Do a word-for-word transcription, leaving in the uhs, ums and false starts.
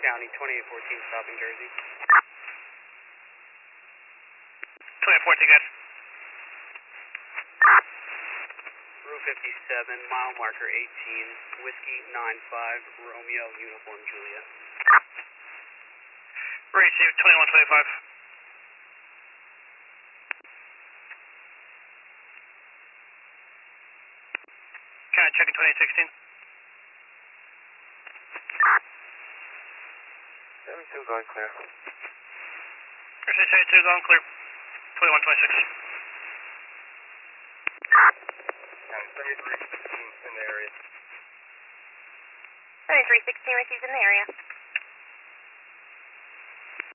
County, twenty-eight fourteen, stopping Jersey. twenty-eight fourteen, good. Route fifty-seven, mile marker eighteen, Whiskey nine five, Romeo, uniform Juliet. Received, twenty-one twenty-five. County checking twenty sixteen. seventy-two going clear. Received, seventy-two going clear. twenty-one twenty-six. County seventy-three sixteen in the area. seventy-three sixteen received in the area.